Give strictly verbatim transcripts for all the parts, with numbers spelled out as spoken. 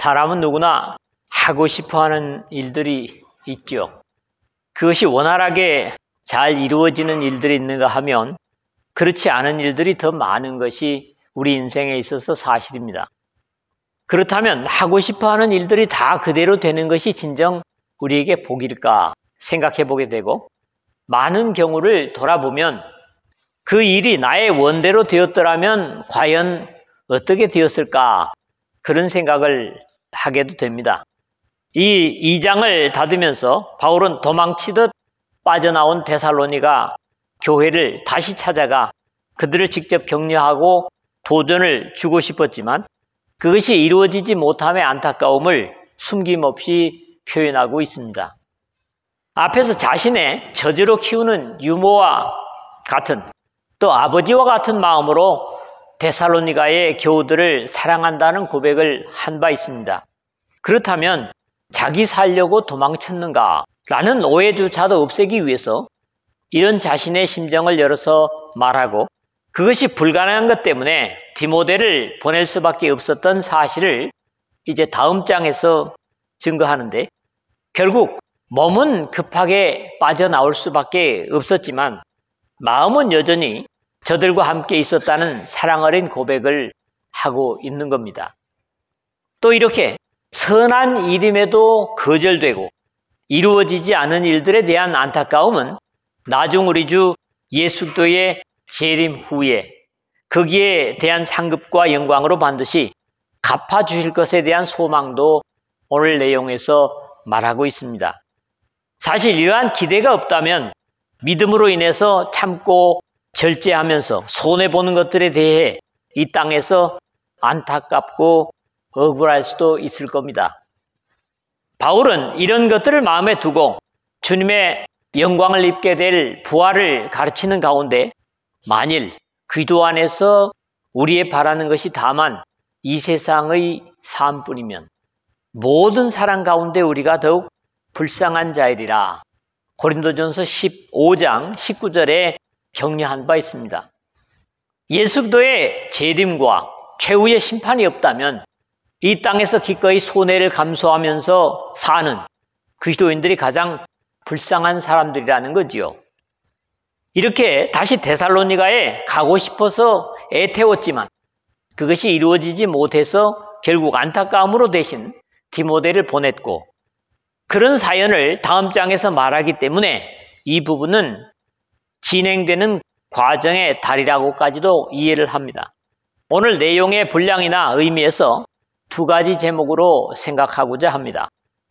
사람은 누구나 하고 싶어하는 일들이 있죠. 그것이 원활하게 잘 이루어지는 일들이 있는가 하면 그렇지 않은 일들이 더 많은 것이 우리 인생에 있어서 사실입니다. 그렇다면 하고 싶어하는 일들이 다 그대로 되는 것이 진정 우리에게 복일까 생각해 보게 되고, 많은 경우를 돌아보면 그 일이 나의 원대로 되었더라면 과연 어떻게 되었을까, 그런 생각을 하게도 됩니다. 이 이 장을 닫으면서 바울은 도망치듯 빠져나온 데살로니가 교회를 다시 찾아가 그들을 직접 격려하고 도전을 주고 싶었지만 그것이 이루어지지 못함의 안타까움을 숨김없이 표현하고 있습니다. 앞에서 자신의 저주로 키우는 유모와 같은, 또 아버지와 같은 마음으로 데살로니가의 교우들을 사랑한다는 고백을 한 바 있습니다. 그렇다면 자기 살려고 도망쳤는가? 라는 오해조차도 없애기 위해서 이런 자신의 심정을 열어서 말하고, 그것이 불가능한 것 때문에 디모데를 보낼 수밖에 없었던 사실을 이제 다음 장에서 증거하는데, 결국 몸은 급하게 빠져나올 수밖에 없었지만 마음은 여전히 저들과 함께 있었다는 사랑 어린 고백을 하고 있는 겁니다. 또 이렇게 선한 일임에도 거절되고 이루어지지 않은 일들에 대한 안타까움은 나중 우리 주 예수 그리스도의 재림 후에 거기에 대한 상급과 영광으로 반드시 갚아주실 것에 대한 소망도 오늘 내용에서 말하고 있습니다. 사실 이러한 기대가 없다면 믿음으로 인해서 참고 절제하면서 손해보는 것들에 대해 이 땅에서 안타깝고 억울할 수도 있을 겁니다. 바울은 이런 것들을 마음에 두고 주님의 영광을 입게 될 부활을 가르치는 가운데, 만일 기도 안에서 우리의 바라는 것이 다만 이 세상의 삶뿐이면 모든 사람 가운데 우리가 더욱 불쌍한 자이리라 고린도전서 십오 장 십구 절에 격려한 바 있습니다. 예수 그리스도의 재림과 최후의 심판이 없다면 이 땅에서 기꺼이 손해를 감수하면서 사는 그리스도인들이 가장 불쌍한 사람들이라는 거지요. 이렇게 다시 데살로니가에 가고 싶어서 애태웠지만 그것이 이루어지지 못해서 결국 안타까움으로 대신 디모데를 보냈고, 그런 사연을 다음 장에서 말하기 때문에 이 부분은 진행되는 과정의 달이라고까지도 이해를 합니다. 오늘 내용의 분량이나 의미에서 두 가지 제목으로 생각하고자 합니다.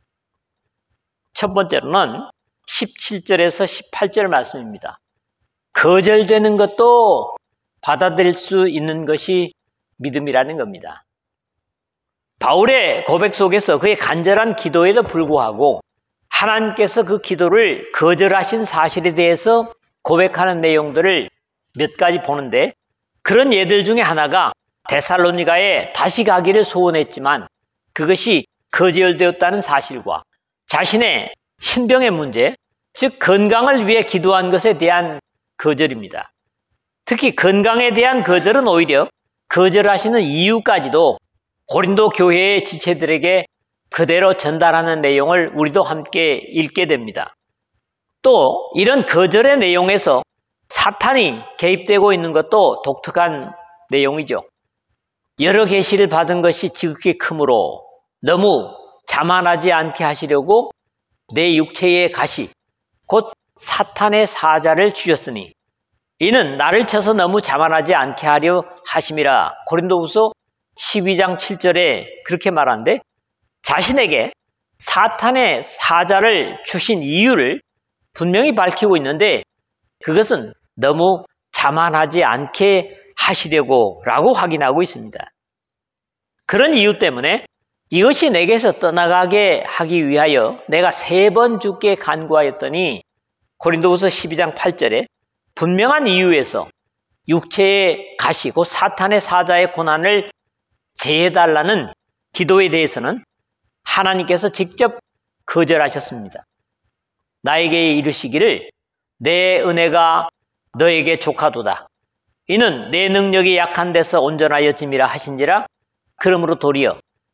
첫 번째로는 십칠 절에서 십팔 절 말씀입니다. 거절되는 것도 받아들일 수 있는 것이 믿음이라는 겁니다. 바울의 고백 속에서 그의 간절한 기도에도 불구하고 하나님께서 그 기도를 거절하신 사실에 대해서 고백하는 내용들을 몇 가지 보는데, 그런 예들 중에 하나가 데살로니가에 다시 가기를 소원했지만 그것이 거절되었다는 사실과 자신의 신병의 문제, 즉 건강을 위해 기도한 것에 대한 거절입니다. 특히 건강에 대한 거절은 오히려 거절하시는 이유까지도 고린도 교회의 지체들에게 그대로 전달하는 내용을 우리도 함께 읽게 됩니다. 또 이런 거절의 내용에서 사탄이 개입되고 있는 것도 독특한 내용이죠. 여러 계시를 받은 것이 지극히 크므로 너무 자만하지 않게 하시려고 내 육체의 가시 곧 사탄의 사자를 주셨으니 이는 나를 쳐서 너무 자만하지 않게 하려 하심이라. 고린도후서 십이 장 칠 절에 그렇게 말하는데, 자신에게 사탄의 사자를 주신 이유를 분명히 밝히고 있는데 그것은 너무 자만하지 않게 하시려고 라고 확인하고 있습니다. 그런 이유 때문에 이것이 내게서 떠나가게 하기 위하여 내가 세 번 주께 간구하였더니 고린도후서 십이 장 팔 절에 분명한 이유에서 육체의 가시 곧 사탄의 사자의 고난을 제해달라는 기도에 대해서는 하나님께서 직접 거절하셨습니다. 나에게 이르시기를 내 은혜가 너에게 족하도다. 이는 내 능력이 약한 데서 온전하여짐이라 하신지라. 그러므로 도리어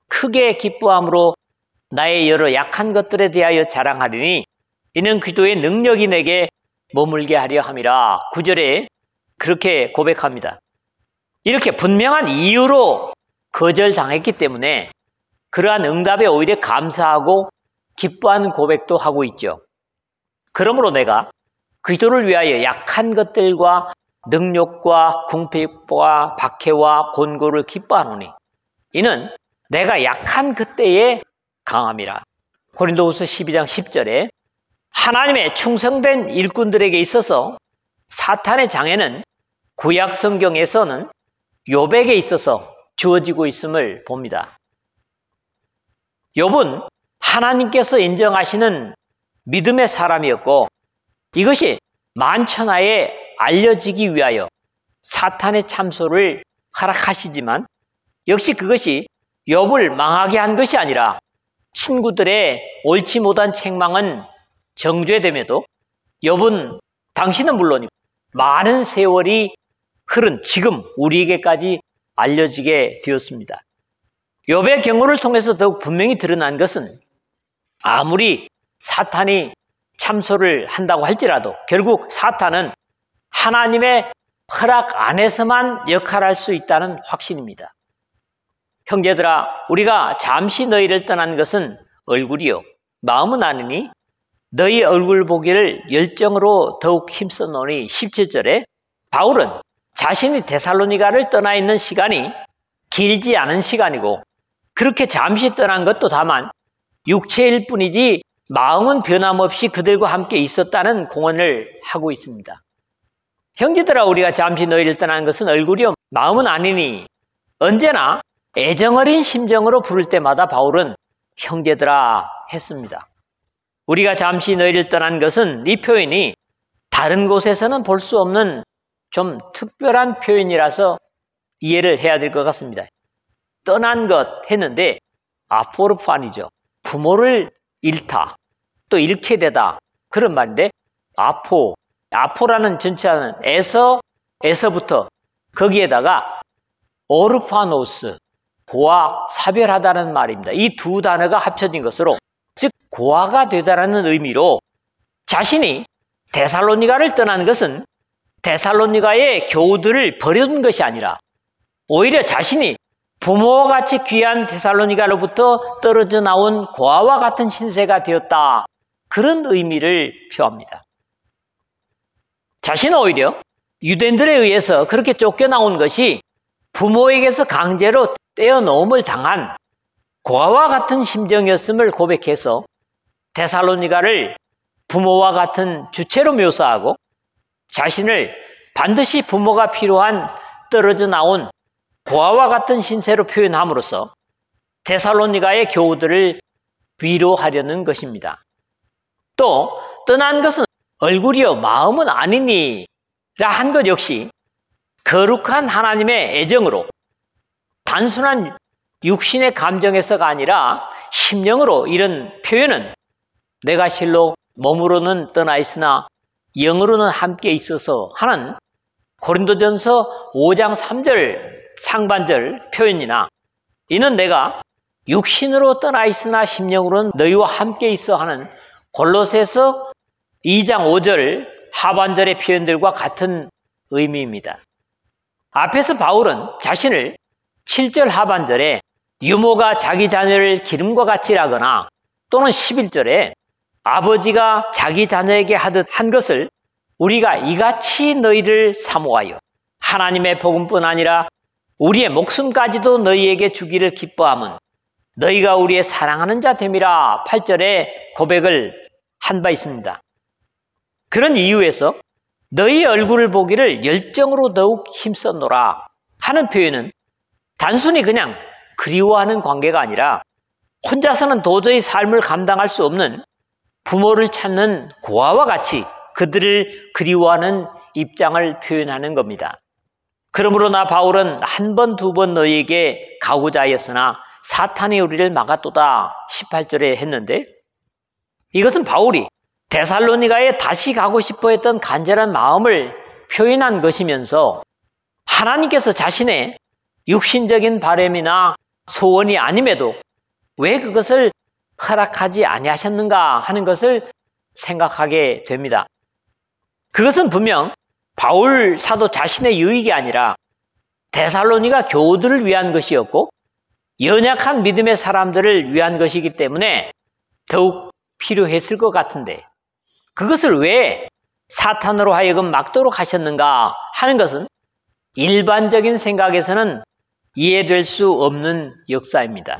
크게 기뻐함으로 나의 여러 약한 것들에 대하여 자랑하리니 이는 기도의 능력이 내게 머물게 하려 함이라. 구 절에 그렇게 고백합니다. 이렇게 분명한 이유로 거절당했기 때문에 그러한 응답에 오히려 감사하고 기뻐하는 고백도 하고 있죠. 그러므로 내가 기도를 위하여 약한 것들과 능력과 궁핍과 박해와 곤고를 기뻐하노니 이는 내가 약한 그때에 강함이라. 고린도후서 십이 장 십 절에 하나님의 충성된 일꾼들에게 있어서 사탄의 장애는 구약 성경에서는 욥에게 있어서 주어지고 있음을 봅니다. 욥은 하나님께서 인정하시는 믿음의 사람이었고 이것이 만천하에 알려지기 위하여 사탄의 참소를 허락하시지만 역시 그것이 욥을 망하게 한 것이 아니라 친구들의 옳지 못한 책망은 정죄됨에도 욥은 당신은 물론이고 많은 세월이 흐른 지금 우리에게까지 알려지게 되었습니다. 욥의 경우를 통해서 더욱 분명히 드러난 것은 아무리 사탄이 참소를 한다고 할지라도 결국 사탄은 하나님의 허락 안에서만 역할할 수 있다는 확신입니다. 형제들아, 우리가 잠시 너희를 떠난 것은 얼굴이요 마음은 아니니 너희 얼굴 보기를 열정으로 더욱 힘써노니 십칠 절에 바울은 자신이 데살로니가를 떠나 있는 시간이 길지 않은 시간이고 그렇게 잠시 떠난 것도 다만 육체일 뿐이지 마음은 변함없이 그들과 함께 있었다는 공언을 하고 있습니다. 형제들아, 우리가 잠시 너희를 떠난 것은 얼굴이요 마음은 아니니 언제나 애정어린 심정으로 부를 때마다 바울은 형제들아 했습니다. 우리가 잠시 너희를 떠난 것은 이 표현이 다른 곳에서는 볼 수 없는 좀 특별한 표현이라서 이해를 해야 될 것 같습니다. 떠난 것 했는데 아포르판이죠. 부모를 잃다, 또 잃게 되다 그런 말인데 아포, 아포라는 전치사는 에서, 에서부터 거기에다가 오르파노스, 고아, 사별하다는 말입니다. 이 두 단어가 합쳐진 것으로 즉 고아가 되다라는 의미로 자신이 데살로니가를 떠난 것은 데살로니가의 교우들을 버려둔 것이 아니라 오히려 자신이 부모와 같이 귀한 데살로니가로부터 떨어져 나온 고아와 같은 신세가 되었다. 그런 의미를 표합니다. 자신은 오히려 유대인들에 의해서 그렇게 쫓겨나온 것이 부모에게서 강제로 떼어놓음을 당한 고아와 같은 심정이었음을 고백해서 데살로니가를 부모와 같은 주체로 묘사하고 자신을 반드시 부모가 필요한 떨어져 나온 고아와 같은 신세로 표현함으로써 데살로니가의 교우들을 위로하려는 것입니다. 또 떠난 것은 얼굴이요 마음은 아니니 라 한 것 역시 거룩한 하나님의 애정으로 단순한 육신의 감정에서가 아니라 심령으로 이런 표현은 내가 실로 몸으로는 떠나 있으나 영으로는 함께 있어서 하는 고린도전서 오 장 삼 절 상반절 표현이나 이는 내가 육신으로 떠나 있으나 심령으로는 너희와 함께 있어 하는 골로새서 이 장 오 절 하반절의 표현들과 같은 의미입니다. 앞에서 바울은 자신을 칠 절 하반절에 유모가 자기 자녀를 기름과 같이 하거나 또는 십일 절에 아버지가 자기 자녀에게 하듯 한 것을 우리가 이같이 너희를 사모하여 하나님의 복음뿐 아니라 우리의 목숨까지도 너희에게 주기를 기뻐함은 너희가 우리의 사랑하는 자 됨이라 팔 절에 고백을 한 바 있습니다. 그런 이유에서 너희 얼굴을 보기를 열정으로 더욱 힘썼노라 하는 표현은 단순히 그냥 그리워하는 관계가 아니라 혼자서는 도저히 삶을 감당할 수 없는 부모를 찾는 고아와 같이 그들을 그리워하는 입장을 표현하는 겁니다. 그러므로 나 바울은 한 번, 두 번 너희에게 가고자 하였으나 사탄이 우리를 막았도다 십팔 절에 했는데 이것은 바울이 데살로니가에 다시 가고 싶어 했던 간절한 마음을 표현한 것이면서 하나님께서 자신의 육신적인 바람이나 소원이 아님에도 왜 그것을 허락하지 아니하셨는가 하는 것을 생각하게 됩니다. 그것은 분명 바울 사도 자신의 유익이 아니라 데살로니가 교우들을 위한 것이었고 연약한 믿음의 사람들을 위한 것이기 때문에 더욱 필요했을 것 같은데 그것을 왜 사탄으로 하여금 막도록 하셨는가 하는 것은 일반적인 생각에서는 이해될 수 없는 역사입니다.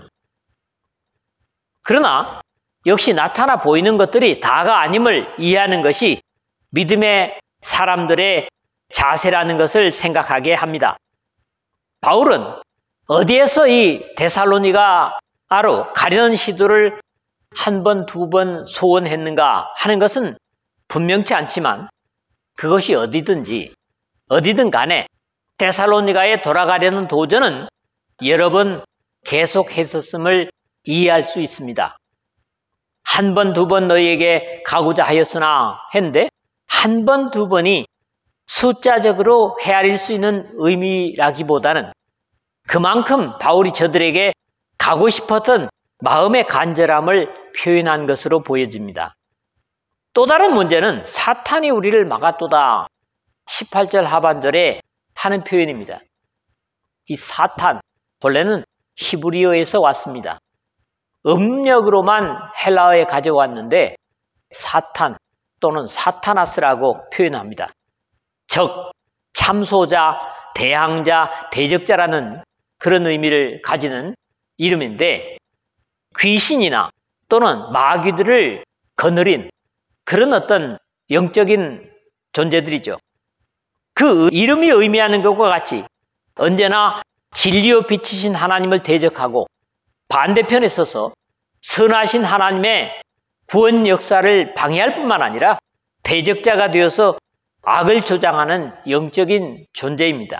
그러나 역시 나타나 보이는 것들이 다가 아님을 이해하는 것이 믿음의 사람들의 자세라는 것을 생각하게 합니다. 바울은 어디에서 이 데살로니가로 가려는 시도를 한 번, 두 번 소원했는가 하는 것은 분명치 않지만 그것이 어디든지 어디든 간에 데살로니가에 돌아가려는 도전은 여러 번 계속했었음을 이해할 수 있습니다. 한 번, 두 번 너희에게 가고자 하였으나 했는데 한 번, 두 번이 숫자적으로 헤아릴 수 있는 의미라기보다는 그만큼 바울이 저들에게 가고 싶었던 마음의 간절함을 표현한 것으로 보여집니다. 또 다른 문제는 사탄이 우리를 막았도다 십팔 절 하반절에 하는 표현입니다. 이 사탄, 본래는 히브리어에서 왔습니다. 음력으로만 헬라어에 가져왔는데 사탄 또는 사타나스라고 표현합니다. 적, 참소자, 대항자, 대적자라는 그런 의미를 가지는 이름인데 귀신이나 또는 마귀들을 거느린 그런 어떤 영적인 존재들이죠. 그 이름이 의미하는 것과 같이 언제나 진리로 비치신 하나님을 대적하고 반대편에 서서 선하신 하나님의 구원 역사를 방해할 뿐만 아니라 대적자가 되어서 악을 조장하는 영적인 존재입니다.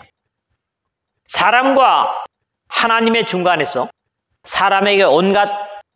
사람과 하나님의 중간에서 사람에게 온갖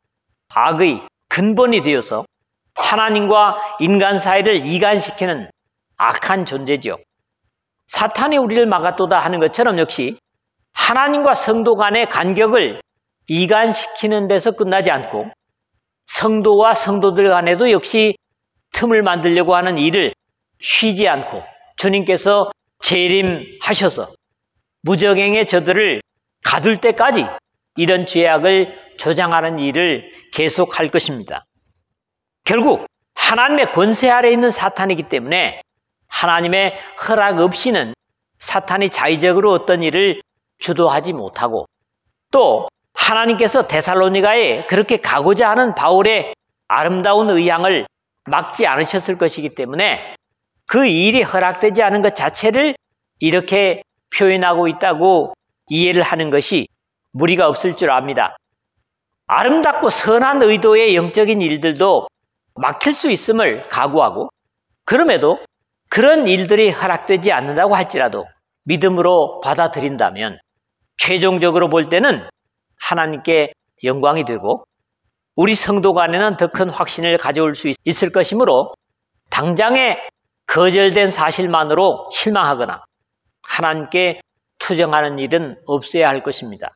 악의 근본이 되어서 하나님과 인간 사이를 이간시키는 악한 존재죠. 사탄이 우리를 막았도다 하는 것처럼 역시 하나님과 성도 간의 간격을 이간시키는 데서 끝나지 않고 성도와 성도들 간에도 역시 틈을 만들려고 하는 일을 쉬지 않고 주님께서 재림하셔서 무정행의 저들을 가둘 때까지 이런 죄악을 조장하는 일을 계속할 것입니다. 결국 하나님의 권세 아래 있는 사탄이기 때문에 하나님의 허락 없이는 사탄이 자의적으로 어떤 일을 주도하지 못하고 또 하나님께서 데살로니가에 그렇게 가고자 하는 바울의 아름다운 의향을 막지 않으셨을 것이기 때문에 그 일이 허락되지 않은 것 자체를 이렇게 표현하고 있다고 이해를 하는 것이 무리가 없을 줄 압니다. 아름답고 선한 의도의 영적인 일들도 막힐 수 있음을 각오하고 그럼에도 그런 일들이 허락되지 않는다고 할지라도 믿음으로 받아들인다면 최종적으로 볼 때는 하나님께 영광이 되고 우리 성도 간에는 더 큰 확신을 가져올 수 있을 것이므로 당장의 거절된 사실만으로 실망하거나 하나님께 투정하는 일은 없어야 할 것입니다.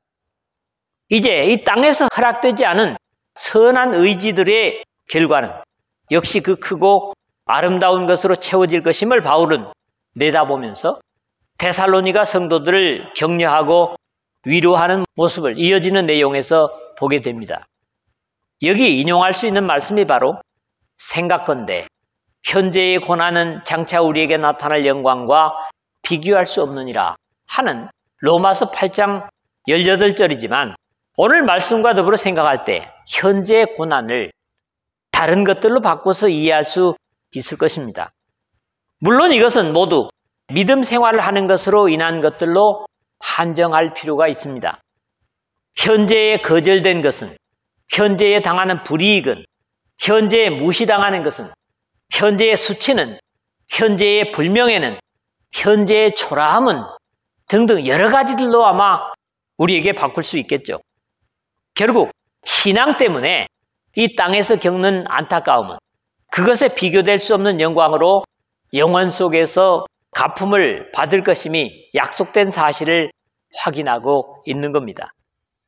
이제 이 땅에서 허락되지 않은 선한 의지들의 결과는 역시 그 크고 아름다운 것으로 채워질 것임을 바울은 내다보면서 데살로니가 성도들을 격려하고 위로하는 모습을 이어지는 내용에서 보게 됩니다. 여기 인용할 수 있는 말씀이 바로 생각건대 현재의 고난은 장차 우리에게 나타날 영광과 비교할 수 없느니라 하는 로마서 팔 장 십팔 절이지만 오늘 말씀과 더불어 생각할 때 현재의 고난을 다른 것들로 바꿔서 이해할 수 있을 것입니다. 물론 이것은 모두 믿음 생활을 하는 것으로 인한 것들로 한정할 필요가 있습니다. 현재에 거절된 것은, 현재에 당하는 불이익은, 현재에 무시당하는 것은, 현재의 수치는, 현재의 불명예는, 현재의 초라함은 등등 여러 가지들로 아마 우리에게 바꿀 수 있겠죠. 결국 신앙 때문에 이 땅에서 겪는 안타까움은 그것에 비교될 수 없는 영광으로 영원 속에서 갚음을 받을 것임이 약속된 사실을 확인하고 있는 겁니다.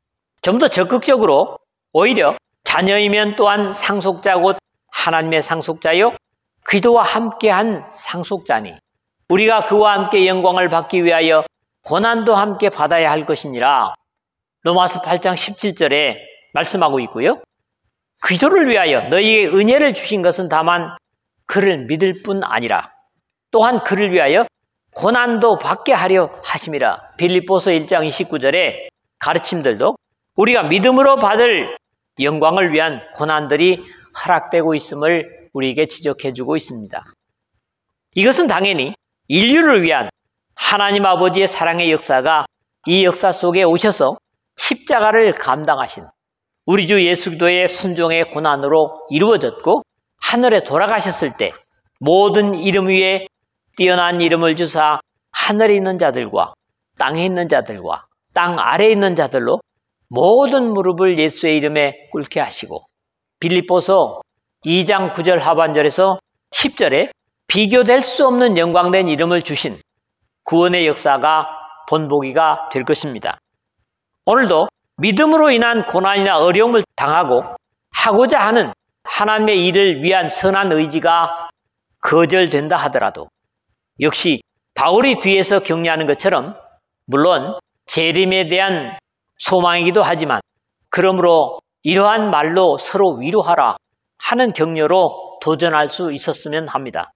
좀 더 적극적으로 오히려 자녀이면 또한 상속자 곧 하나님의 상속자요 그리스도와 함께한 상속자니 우리가 그와 함께 영광을 받기 위하여 고난도 함께 받아야 할 것이니라 로마서 팔 장 십칠 절에 말씀하고 있고요. 그리스도를 위하여 너희에게 은혜를 주신 것은 다만 그를 믿을 뿐 아니라 또한 그를 위하여 고난도 받게 하려 하심이라. 빌립보서 일 장 이십구 절의 가르침들도 우리가 믿음으로 받을 영광을 위한 고난들이 허락되고 있음을 우리에게 지적해주고 있습니다. 이것은 당연히 인류를 위한 하나님 아버지의 사랑의 역사가 이 역사 속에 오셔서 십자가를 감당하신 우리 주 예수 그리스도의 순종의 고난으로 이루어졌고 하늘에 돌아가셨을 때 모든 이름 위에 뛰어난 이름을 주사 하늘에 있는 자들과 땅에 있는 자들과 땅 아래에 있는 자들로 모든 무릎을 예수의 이름에 꿇게 하시고 빌립보서 이 장 구 절 하반절에서 십 절에 비교될 수 없는 영광된 이름을 주신 구원의 역사가 본보기가 될 것입니다. 오늘도 믿음으로 인한 고난이나 어려움을 당하고 하고자 하는 하나님의 일을 위한 선한 의지가 거절된다 하더라도 역시 바울이 뒤에서 격려하는 것처럼 물론 재림에 대한 소망이기도 하지만 그러므로 이러한 말로 서로 위로하라 하는 격려로 도전할 수 있었으면 합니다.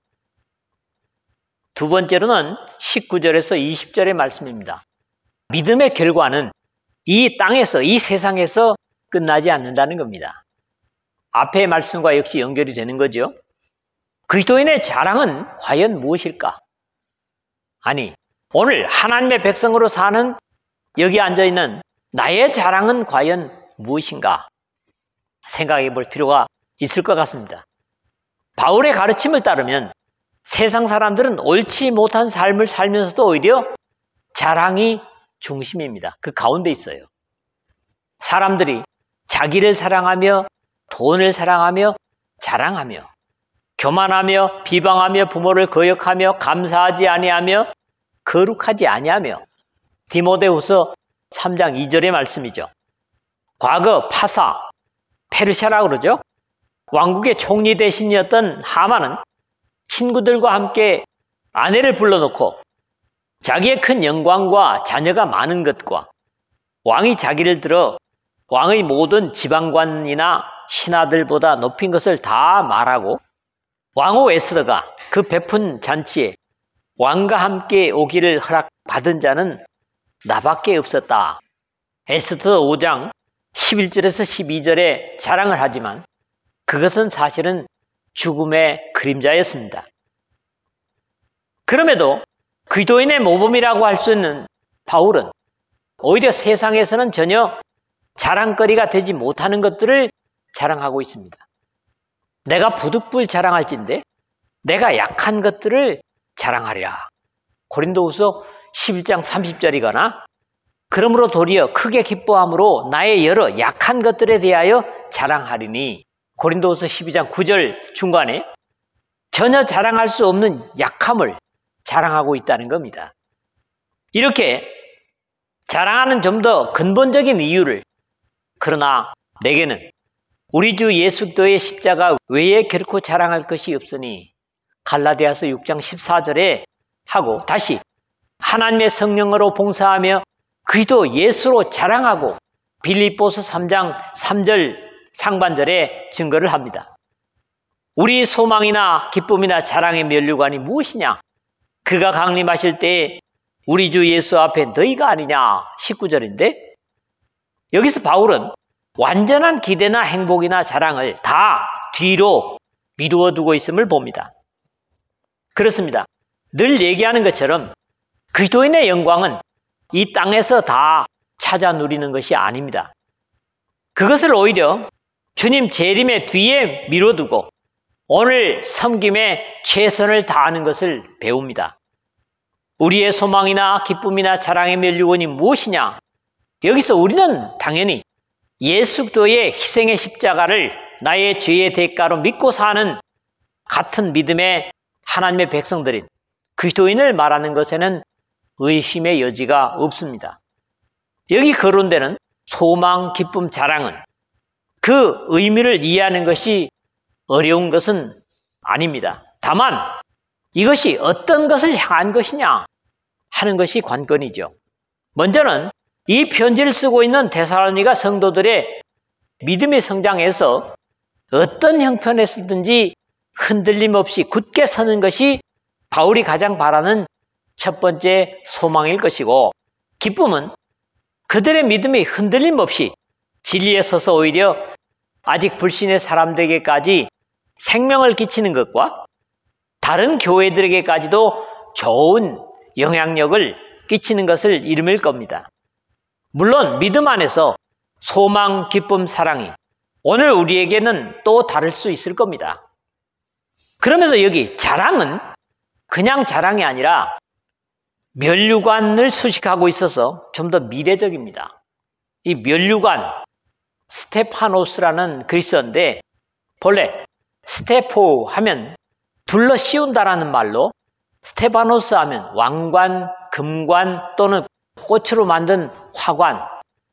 두 번째로는 십구 절에서 이십 절의 말씀입니다. 믿음의 결과는 이 땅에서, 이 세상에서 끝나지 않는다는 겁니다. 앞의 말씀과 역시 연결이 되는 거죠. 그리스도인의 자랑은 과연 무엇일까? 아니, 오늘 하나님의 백성으로 사는 여기 앉아있는 나의 자랑은 과연 무엇인가? 생각해 볼 필요가 있을 것 같습니다. 바울의 가르침을 따르면 세상 사람들은 옳지 못한 삶을 살면서도 오히려 자랑이 중심입니다. 그 가운데 있어요. 사람들이 자기를 사랑하며 돈을 사랑하며 자랑하며 교만하며 비방하며 부모를 거역하며 감사하지 아니하며 거룩하지 아니하며 디모데후서 삼 장 이 절의 말씀이죠. 과거 파사, 페르시아라고 그러죠. 왕국의 총리 대신이었던 하만은 친구들과 함께 아내를 불러놓고 자기의 큰 영광과 자녀가 많은 것과 왕이 자기를 들어 왕의 모든 지방관이나 신하들보다 높인 것을 다 말하고 왕후 에스더가 그 베푼 잔치에 왕과 함께 오기를 허락받은 자는 나밖에 없었다. 에스더 오 장 십일 절에서 십이 절에 자랑을 하지만 그것은 사실은 죽음의 그림자였습니다. 그럼에도 그리스도인의 모범이라고 할 수 있는 바울은 오히려 세상에서는 전혀 자랑거리가 되지 못하는 것들을 자랑하고 있습니다. 내가 부득불 자랑할진대 내가 약한 것들을 자랑하랴. 고린도후서 십일 장 삼십 절이거나 그러므로 도리어 크게 기뻐함으로 나의 여러 약한 것들에 대하여 자랑하리니 고린도후서 십이 장 구 절 중간에 전혀 자랑할 수 없는 약함을 자랑하고 있다는 겁니다. 이렇게 자랑하는 좀 더 근본적인 이유를 그러나 내게는 우리 주 예수 그리스도의 십자가 외에 결코 자랑할 것이 없으니 갈라디아서 육 장 십사 절에 하고 다시 하나님의 성령으로 봉사하며 그리스도 예수로 자랑하고 빌립보서 삼 장 삼 절 상반절에 증거를 합니다. 우리 소망이나 기쁨이나 자랑의 면류관이 무엇이냐? 그가 강림하실 때에 우리 주 예수 앞에 너희가 아니냐? 십구 절인데 여기서 바울은 완전한 기대나 행복이나 자랑을 다 뒤로 미루어 두고 있음을 봅니다. 그렇습니다. 늘 얘기하는 것처럼 그리스도인의 영광은 이 땅에서 다 찾아 누리는 것이 아닙니다. 그것을 오히려 주님 재림의 뒤에 미뤄두고 오늘 섬김에 최선을 다하는 것을 배웁니다. 우리의 소망이나 기쁨이나 자랑의 면류관이 무엇이냐? 여기서 우리는 당연히 예수 그리스도의 희생의 십자가를 나의 죄의 대가로 믿고 사는 같은 믿음의 하나님의 백성들인 그리스도인을 말하는 것에는 의심의 여지가 없습니다. 여기 거론되는 소망, 기쁨, 자랑은 그 의미를 이해하는 것이 어려운 것은 아닙니다. 다만 이것이 어떤 것을 향한 것이냐 하는 것이 관건이죠. 먼저는 이 편지를 쓰고 있는 데살로니가 성도들의 믿음의 성장에서 어떤 형편에서든지 흔들림 없이 굳게 서는 것이 바울이 가장 바라는 첫 번째 소망일 것이고, 기쁨은 그들의 믿음이 흔들림 없이 진리에 서서 오히려 아직 불신의 사람들에게까지 생명을 끼치는 것과 다른 교회들에게까지도 좋은 영향력을 끼치는 것을 이름일 겁니다. 물론 믿음 안에서 소망, 기쁨, 사랑이 오늘 우리에게는 또 다를 수 있을 겁니다. 그러면서 여기 자랑은 그냥 자랑이 아니라 면류관을 수식하고 있어서 좀 더 미래적입니다. 이 면류관, 스테파노스라는 그리스어인데 본래 스테포 하면 둘러 씌운다라는 말로 스테파노스 하면 왕관, 금관 또는 꽃으로 만든 화관,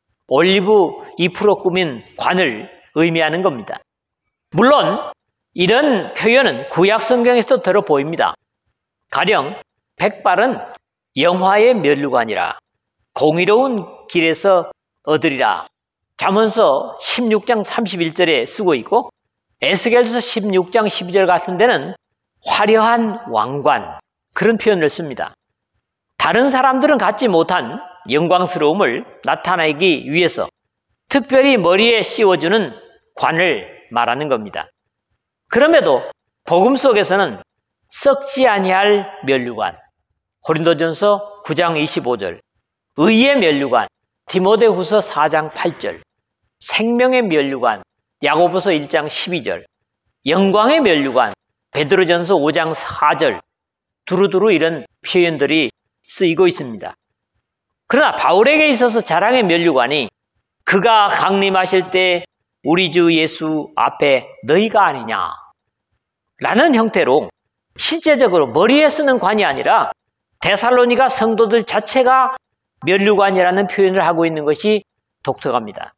올리브 잎으로 꾸민 관을 의미하는 겁니다. 물론 이런 표현은 구약 성경에서도 들어 보입니다. 가령 백발은 영화의 면류관이라 공의로운 길에서 얻으리라. 잠언서 십육 장 삼십일 절에 쓰고 있고 에스겔서 십육 장 십이 절 같은 데는 화려한 왕관, 그런 표현을 씁니다. 다른 사람들은 갖지 못한 영광스러움을 나타내기 위해서 특별히 머리에 씌워주는 관을 말하는 겁니다. 그럼에도 복음 속에서는 썩지 아니할 면류관, 고린도전서 구 장 이십오 절, 의의 면류관, 디모데후서 사 장 팔 절, 생명의 면류관, 야고보서 일 장 십이 절, 영광의 면류관, 베드로전서 오 장 사 절, 두루두루 이런 표현들이 쓰이고 있습니다. 그러나 바울에게 있어서 자랑의 면류관이 그가 강림하실 때 우리 주 예수 앞에 너희가 아니냐 라는 형태로 실제적으로 머리에 쓰는 관이 아니라 데살로니가 성도들 자체가 면류관이라는 표현을 하고 있는 것이 독특합니다.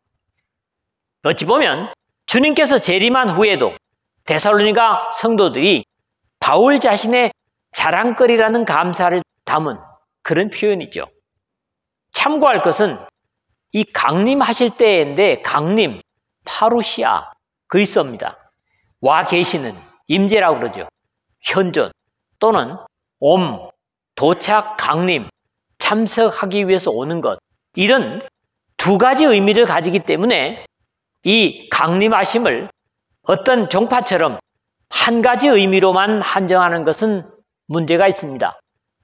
어찌 보면 주님께서 재림한 후에도 데살로니가 성도들이 바울 자신의 자랑거리라는 감사를 담은 그런 표현이죠. 참고할 것은 이 강림하실 때인데 강림, 파루시아, 그리스어입니다. 와 계시는, 임재라고 그러죠. 현존 또는 옴, 도착, 강림, 참석하기 위해서 오는 것, 이런 두 가지 의미를 가지기 때문에 이 강림하심을 어떤 종파처럼 한 가지 의미로만 한정하는 것은 문제가 있습니다.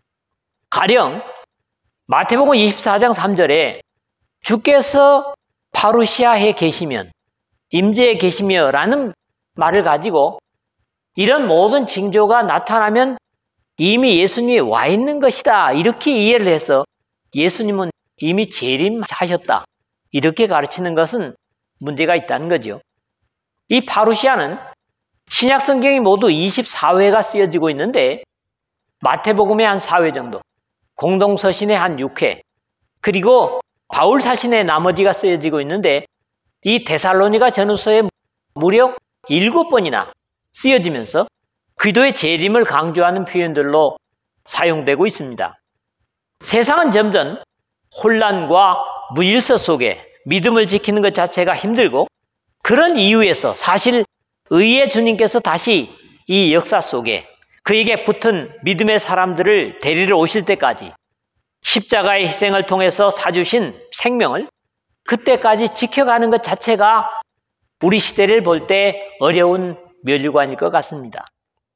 가령 마태복음 이십사 장 삼 절에 주께서 파루시아에 계시면, 임재에 계시며 라는 말을 가지고 이런 모든 징조가 나타나면 이미 예수님이 와 있는 것이다, 이렇게 이해를 해서 예수님은 이미 재림하셨다, 이렇게 가르치는 것은 문제가 있다는 거죠. 이 파루시아는 신약 성경이 모두 이십사 회가 쓰여지고 있는데 마태복음의 한 사 회 정도, 공동서신의 한 육 회, 그리고 바울 사신의 나머지가 쓰여지고 있는데 이 데살로니가 전후서에 무려 일곱 번이나 쓰여지면서 그리스도의 재림을 강조하는 표현들로 사용되고 있습니다. 세상은 점점 혼란과 무질서 속에 믿음을 지키는 것 자체가 힘들고, 그런 이유에서 사실 의의 주님께서 다시 이 역사 속에 그에게 붙은 믿음의 사람들을 데리러 오실 때까지 십자가의 희생을 통해서 사주신 생명을 그때까지 지켜가는 것 자체가 우리 시대를 볼 때 어려운 면류관일 것 같습니다.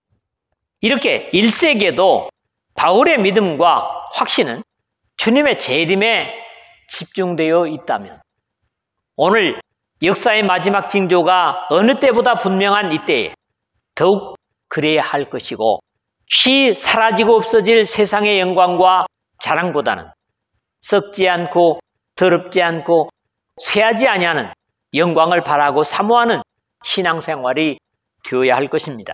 이렇게 일 세기에도 바울의 믿음과 확신은 주님의 재림에 집중되어 있다면 오늘 역사의 마지막 징조가 어느 때보다 분명한 이때에 더욱 그래야 할 것이고, 쉬 사라지고 없어질 세상의 영광과 자랑보다는 썩지 않고 더럽지 않고 쇠하지 아니하는 영광을 바라고 사모하는 신앙생활이 되어야 할 것입니다.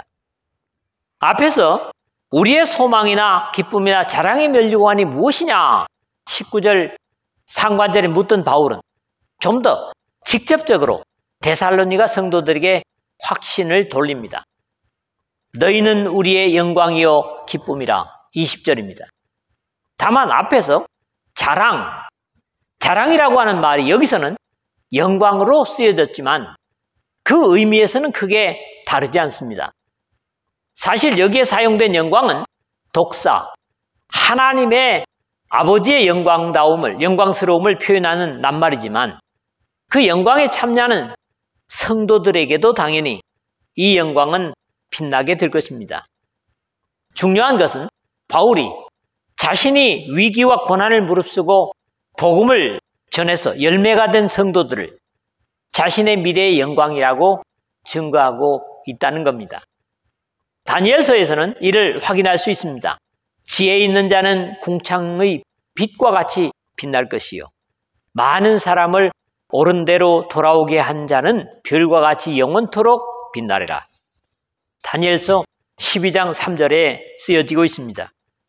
앞에서 우리의 소망이나 기쁨이나 자랑의 면류관이 무엇이냐 십구 절 상관절에 묻던 바울은 좀 더 직접적으로 데살로니가 성도들에게 확신을 돌립니다. 너희는 우리의 영광이요 기쁨이라. 이십 절입니다. 다만 앞에서 자랑, 자랑이라고 하는 말이 여기서는 영광으로 쓰여졌지만 그 의미에서는 크게 다르지 않습니다. 사실 여기에 사용된 영광은 독사, 하나님의 아버지의 영광다움을, 영광스러움을 표현하는 낱말이지만 그 영광에 참여하는 성도들에게도 당연히 이 영광은 빛나게 될 것입니다. 중요한 것은 바울이 자신이 위기와 고난을 무릅쓰고 복음을 전해서 열매가 된 성도들을 자신의 미래의 영광이라고 증거하고 있다는 겁니다. 다니엘서에서는 이를 확인할 수 있습니다. 지혜 있는 자는 궁창의 빛과 같이 빛날 것이요 많은 사람을 옳은 대로 돌아오게 한 자는 별과 같이 영원토록 빛나리라. 다니엘서 십이 장 삼 절에 쓰여지고 있습니다.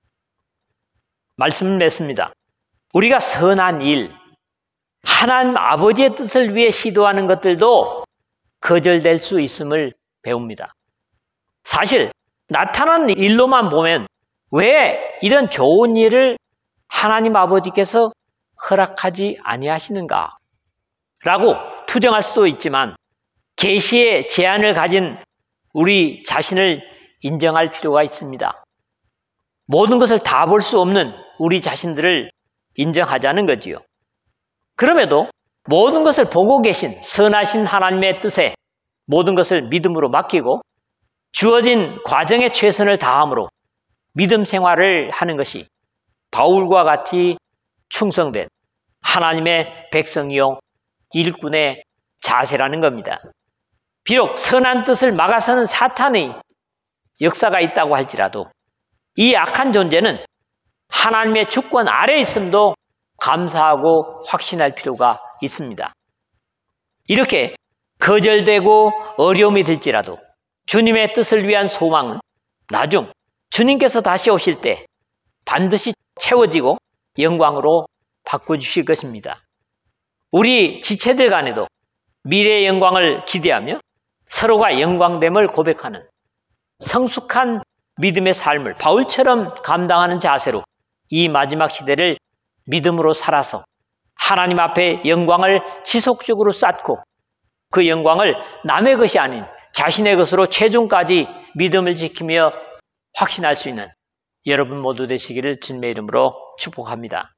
말씀을 맺습니다. 우리가 선한 일, 하나님 아버지의 뜻을 위해 시도하는 것들도 거절될 수 있음을 배웁니다. 사실 나타난 일로만 보면 왜 이런 좋은 일을 하나님 아버지께서 허락하지 아니하시는가? 라고 투정할 수도 있지만 계시의 제한을 가진 우리 자신을 인정할 필요가 있습니다. 모든 것을 다 볼 수 없는 우리 자신들을 인정하자는 거지요. 그럼에도 모든 것을 보고 계신 선하신 하나님의 뜻에 모든 것을 믿음으로 맡기고 주어진 과정에 최선을 다함으로 믿음 생활을 하는 것이 바울과 같이 충성된 하나님의 백성이요 일꾼의 자세라는 겁니다. 비록 선한 뜻을 막아서는 사탄의 역사가 있다고 할지라도 이 악한 존재는 하나님의 주권 아래에 있음도 감사하고 확신할 필요가 있습니다. 이렇게 거절되고 어려움이 들지라도 주님의 뜻을 위한 소망은 나중 주님께서 다시 오실 때 반드시 채워지고 영광으로 바꿔주실 것입니다. 우리 지체들 간에도 미래의 영광을 기대하며 서로가 영광됨을 고백하는 성숙한 믿음의 삶을 바울처럼 감당하는 자세로 이 마지막 시대를 믿음으로 살아서 하나님 앞에 영광을 지속적으로 쌓고 그 영광을 남의 것이 아닌 자신의 것으로 최종까지 믿음을 지키며 확신할 수 있는 여러분 모두 되시기를 주님의 이름으로 축복합니다.